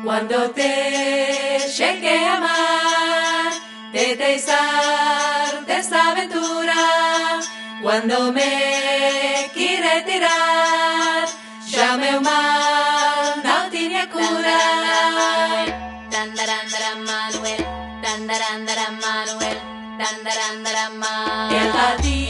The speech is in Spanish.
Cuando te llegue a amar, te deisar de esta aventura. Cuando me quiere tirar, ya meu mal no tiene cura. Manuel, Manuel, El